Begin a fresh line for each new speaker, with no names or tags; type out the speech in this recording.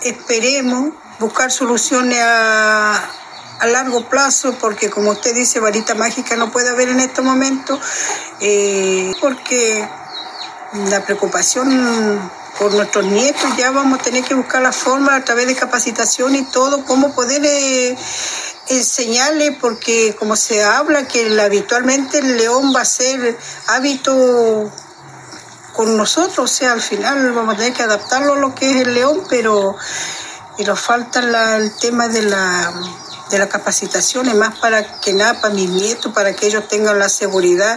esperemos buscar soluciones a largo plazo, porque como usted dice, varita mágica no puede haber en estos momentos, porque la preocupación por nuestros nietos, ya vamos a tener que buscar la forma a través de capacitación y todo, cómo poder enseñarle, porque como se habla que habitualmente el león va a ser hábito con nosotros, o sea, al final vamos a tener que adaptarlo a lo que es el león, pero nos falta el tema de la capacitación, es más para que nada, para mis nietos, para que ellos tengan la seguridad